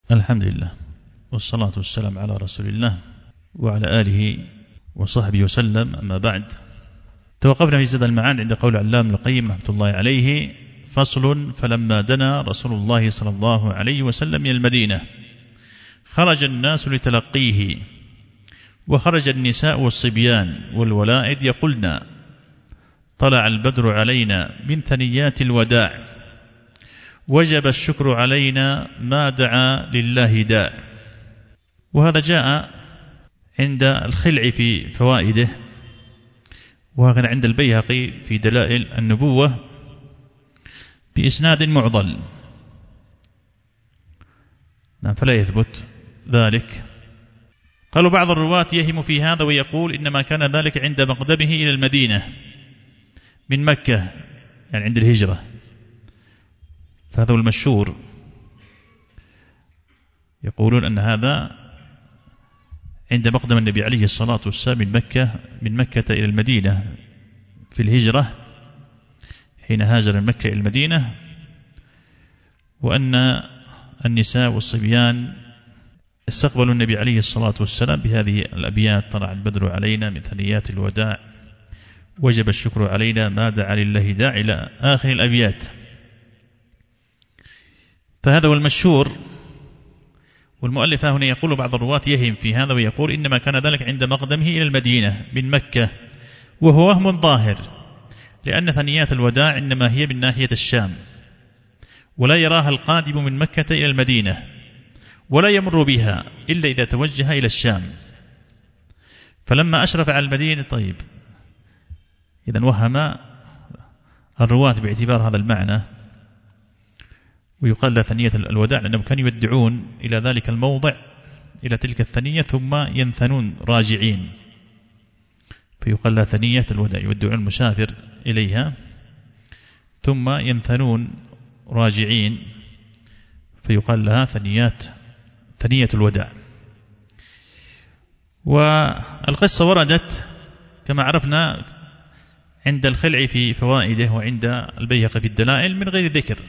الحمد لله والصلاة والسلام على رسول الله وعلى آله وصحبه وسلم. أما بعد، توقفنا في زاد المعاد عند قول علام القيم رحمة الله عليه: فصل: فلما دنا رسول الله صلى الله عليه وسلم من المدينة خرج الناس لتلقيه، وخرج النساء والصبيان والولائد يقولن: طلع البدر علينا من ثنيات الوداع، وجب الشكر علينا ما دعا لله داع. وهذا جاء عند الخلع في فوائده، وهكذا عند البيهقي في دلائل النبوة بإسناد معضل، فلا يثبت ذلك. قالوا بعض الرواة يهم في هذا ويقول إنما كان ذلك عند مقدمه إلى المدينة من مكة، يعني عند الهجرة، فهذا هو المشهور. يقولون أن هذا عند مقدم النبي عليه الصلاة والسلام من مكة إلى المدينة في الهجرة، حين هاجر من مكة إلى المدينة، وأن النساء والصبيان استقبلوا النبي عليه الصلاة والسلام بهذه الأبيات: طلع البدر علينا من ثنيات الوداع، وجب الشكر علينا ما دعا لله داع، إلى آخر الأبيات. فهذا هو المشهور. والمؤلف هنا يقول بعض الرواة يهم في هذا ويقول إنما كان ذلك عند مقدمه إلى المدينة من مكة، وهو وهم ظاهر، لأن ثنيات الوداع إنما هي من ناحية الشام، ولا يراها القادم من مكة إلى المدينة، ولا يمر بها إلا إذا توجه إلى الشام. فلما أشرف على المدينة، طيب، إذن وهم الرواة باعتبار هذا المعنى، ويقال لا ثنية الوداع لأنهم كانوا يودعون إلى ذلك الموضع، إلى تلك الثنية، ثم ينثنون راجعين، فيقال لا ثنية الوداع، يودعون المسافر إليها ثم ينثنون راجعين، فيقال لها ثنية الوداع. والقصة وردت كما عرفنا عند الخلع في فوائده، وعند البيهقي في الدلائل من غير ذكر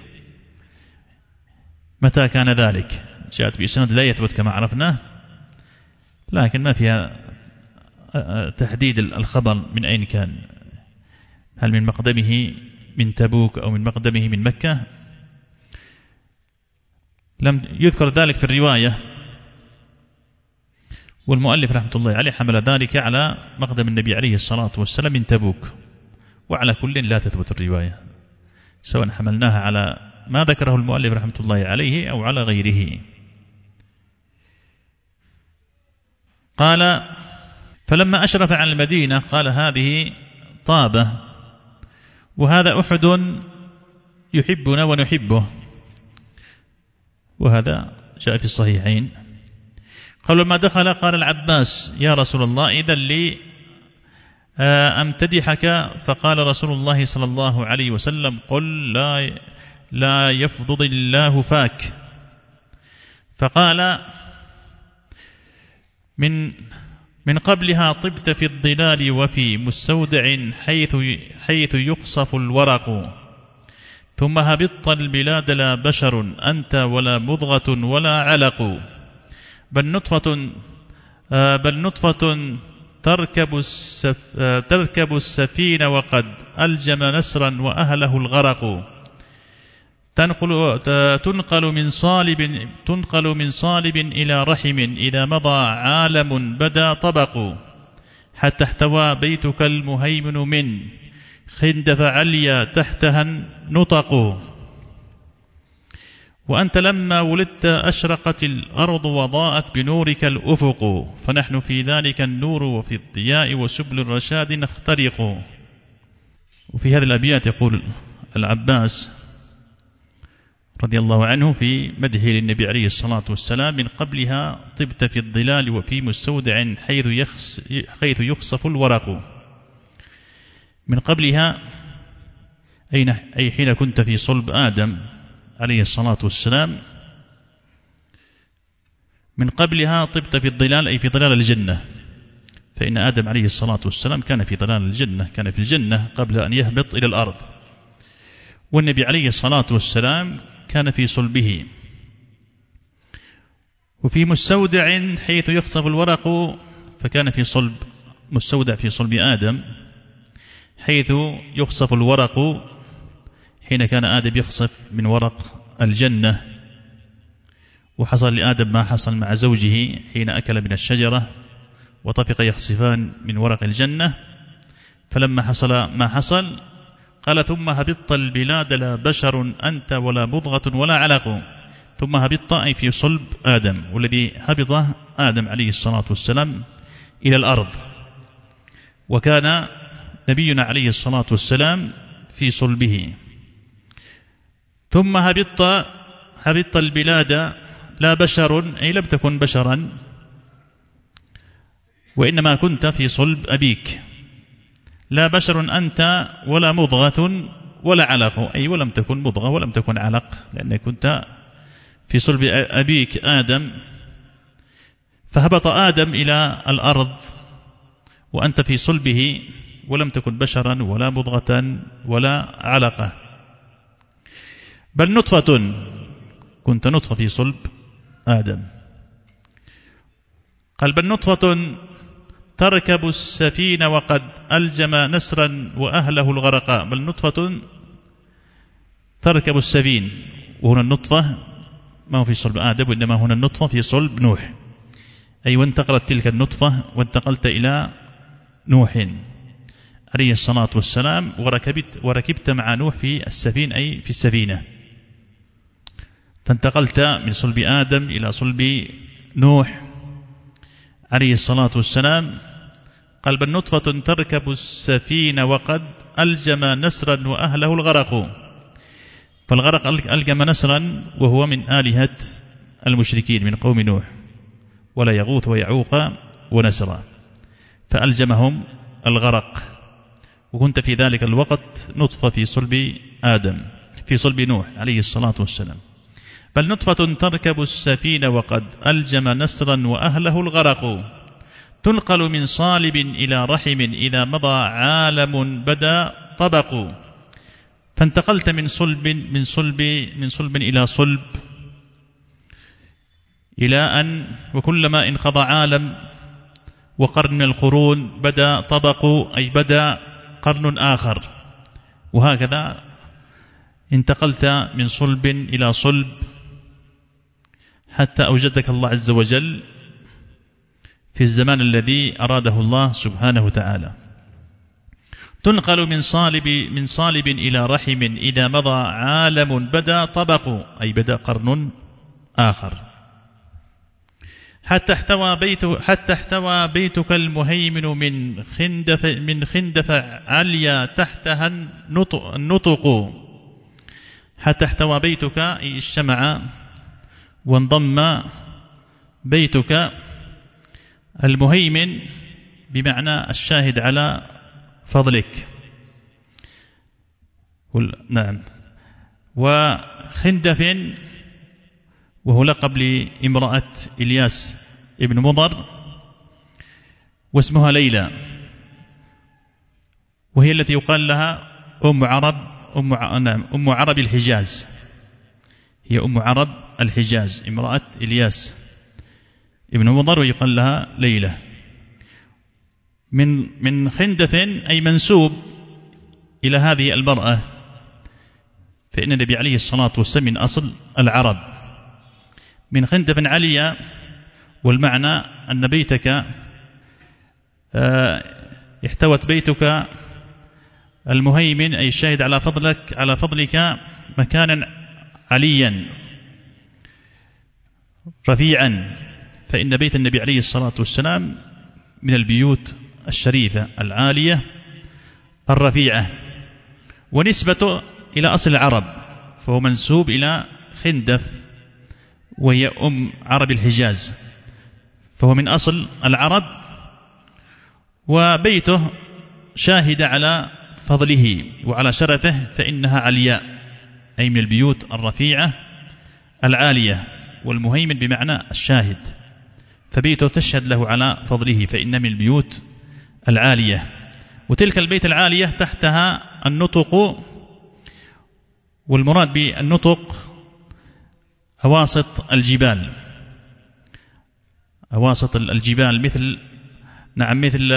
متى كان ذلك. جاءت بإسناد لا يثبت كما عرفنا، لكن ما فيها تحديد الخبر من أين كان، هل من مقدمه من تبوك أو من مقدمه من مكة. لم يذكر ذلك في الرواية، والمؤلف رحمة الله عليه حمل ذلك على مقدم النبي عليه الصلاة والسلام من تبوك، وعلى كل لا تثبت الرواية، سواء حملناها على ما ذكره المؤلف رحمة الله عليه أو على غيره. قال: فلما أشرف على المدينة، قال: هذه طابة، وهذا أحد يحبنا ونحبه. وهذا جاء في الصحيحين. قالوا: ما دخل قال العباس: يا رسول الله، إذن لي أمتدحك. فقال رسول الله صلى الله عليه وسلم: قل لا يفضض الله فاك. فقال: من قبلها طبت في الظلال وفي مستودع حيث يخصف الورق، ثم هبطت البلاد لا بشر أنت ولا مضغة ولا علق، بل نطفة تركب السفينة وقد ألجم نسرا وأهله الغرق، تنقل من صالب إلى رحم، إذا مضى عالم بدا طبق، حتى احتوى بيتك المهيمن من خندف عليا تحتها نطق، وأنت لما ولدت أشرقت الأرض وضاءت بنورك الأفق، فنحن في ذلك النور وفي الضياء وسبل الرشاد نخترق. وفي هذه الأبيات يقول العباس رضي الله عنه في مدحه للنبي عليه الصلاة والسلام: من قبلها طبت في الظلال وفي مستودع حيث يخصف الورق. من قبلها أي حين كنت في صلب آدم عليه الصلاة والسلام. من قبلها طبت في الظلال أي في ظلال الجنة، فإن آدم عليه الصلاة والسلام كان في ظلال الجنة، كان في الجنة قبل أن يهبط إلى الأرض، والنبي عليه الصلاة والسلام كان في صلبه. وفي مستودع حيث يخصف الورق، فكان في صلب مستودع في صلب آدم حيث يخصف الورق، حين كان آدم يخصف من ورق الجنة، وحصل لآدم ما حصل مع زوجه حين أكل من الشجرة وطفق يخصفان من ورق الجنة. فلما حصل ما حصل قال: ثم هبطت البلاد لا بشر أنت ولا مضغة ولا علق. ثم هبطت أي في صلب آدم، والذي هبط آدم عليه الصلاة والسلام إلى الأرض، وكان نبينا عليه الصلاة والسلام في صلبه. ثم هبطت البلاد لا بشر أي لم تكن بشرا، وإنما كنت في صلب أبيك. لا بشر أنت ولا مضغة ولا علق، أي ولم تكن مضغة ولم تكن علق، لأنك كنت في صلب أبيك آدم. فهبط آدم إلى الأرض وأنت في صلبه، ولم تكن بشرا ولا مضغة ولا علقة، بل نطفة، كنت نطفة في صلب آدم. قال: بل نطفة تركب السفينة وقد ألجم نسرا وأهله الغرقاء. بل نطفة تركب السفين، وهنا النطفة ما هو في صلب آدم، وإنما هنا النطفة في صلب نوح، أي وانتقلت تلك النطفة وانتقلت إلى نوح عليه الصلاة والسلام، وركبت مع نوح في السفين، أي في السفينة، فانتقلت من صلب آدم إلى صلب نوح عليه الصلاة والسلام. قال: بل نطفة تركب السفينة وقد ألجم نسرا وأهله الغرق. فالغرق ألجم نسرا وهو من آلهة المشركين من قوم نوح، ولا يغوث ويعوق ونسرا، فألجمهم الغرق، وكنت في ذلك الوقت نطفة في صلب آدم في صلب نوح عليه الصلاة والسلام. بل نطفة تركب السفينة وقد ألجم نسرا وأهله الغرق. تنقل من صالب إلى رحم إذا مضى عالم بدا طبق. فانتقلت من صلب إلى صلب، إلى أن وكلما انقضى عالم وقرن من القرون بدا طبق، أي بدا قرن آخر، وهكذا انتقلت من صلب إلى صلب حتى أوجدك الله عز وجل في الزمان الذي أراده الله سبحانه وتعالى. تنقل من صالب إلى رحم إذا مضى عالم بدا طبق، أي بدا قرن آخر. حتى احتوى بيتك المهيمن من خندف عليا تحتها النطق. حتى احتوى بيتك، أي اجتمع وانضم بيتك المهيمن بمعنى الشاهد على فضلك، نعم. وخندف وهو لقب لامرأة إلياس ابن مضر، واسمها ليلى، وهي التي يقال لها أم عرب الحجاز، هي أم عرب الحجاز، امرأة إلياس ابن مضر، ويقال لها ليلى. من خندف أي منسوب إلى هذه المرأة، فإن النبي عليه الصلاة والسلام من أصل العرب. من خندف عليا، والمعنى أن بيتك احتوت بيتك المهيمن، أي الشاهد على فضلك مكانا عليا رفيعا، فإن بيت النبي عليه الصلاة والسلام من البيوت الشريفة العالية الرفيعة، ونسبة إلى أصل العرب، فهو منسوب إلى خندف وهي أم عرب الحجاز، فهو من أصل العرب، وبيته شاهد على فضله وعلى شرفه، فإنها علياء، أي من البيوت الرفيعة العالية، والمهيمن بمعنى الشاهد، فبيته تشهد له على فضله، فإن من البيوت العالية. وتلك البيت العالية تحتها النطق، والمراد بالنطق أواسط الجبال، أواسط الجبال، مثل مثل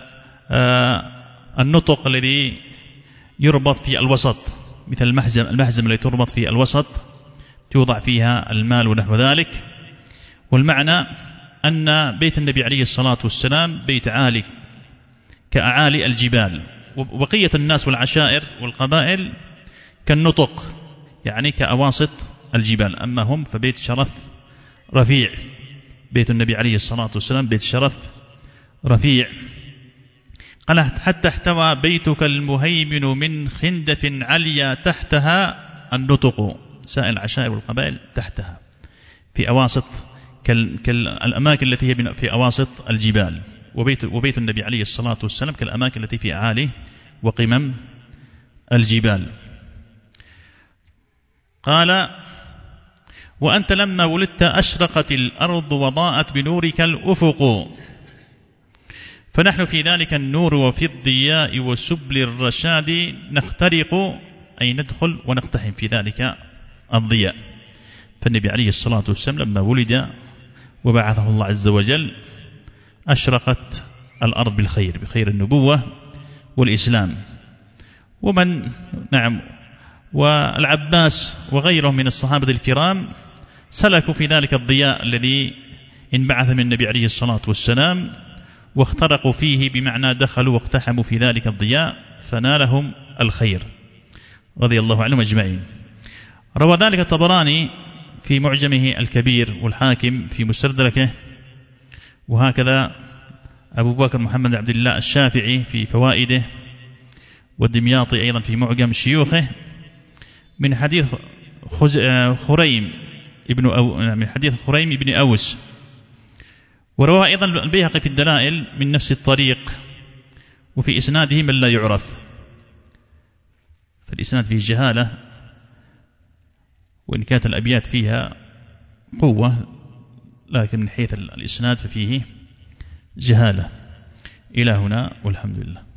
النطق الذي يربط في الوسط، مثل المحزم التي تربط في الوسط توضع فيها المال ونحو ذلك. والمعنى أن بيت النبي عليه الصلاة والسلام بيت عالي كأعالي الجبال، وبقية الناس والعشائر والقبائل كالنطق، يعني كأواسط الجبال. أما هم فبيت شرف رفيع، بيت النبي عليه الصلاة والسلام بيت شرف رفيع. قال حتى احتوى بيتك المهيمن من خندف عليا تحتها النطق، سائر العشائر والقبائل تحتها في أواسط كالأماكن التي هي في أواسط الجبال، وبيت النبي عليه الصلاة والسلام كالأماكن التي في أعالي وقمم الجبال. قال وأنت لما ولدت أشرقت الأرض وضاءت بنورك الأفق، فنحن في ذلك النور وفي الضياء وسبل الرشاد نخترق، أي ندخل ونقتحم في ذلك الضياء. فالنبي عليه الصلاة والسلام لما ولد وبعثه الله عز وجل أشرقت الأرض بالخير، بخير النبوة والإسلام. ومن والعباس وغيرهم من الصحابة الكرام سلكوا في ذلك الضياء الذي انبعث من النبي عليه الصلاة والسلام، واخترقوا فيه، بمعنى دخلوا واقتحموا في ذلك الضياء فنالهم الخير رضي الله عنهم أجمعين. روى ذلك الطبراني في معجمه الكبير، والحاكم في مستدركه، وهكذا أبو بكر محمد عبد الله الشافعي في فوائده، والدمياطي أيضا في معجم شيوخه، من حديث خريم بن أوس. وروى أيضا البيهقي في الدلائل من نفس الطريق، وفي إسناده من لا يعرف، فالإسناد فيه جهالة، وإن كانت الأبيات فيها قوة، لكن من حيث الإسناد ففيه جهالة. إلى هنا والحمد لله.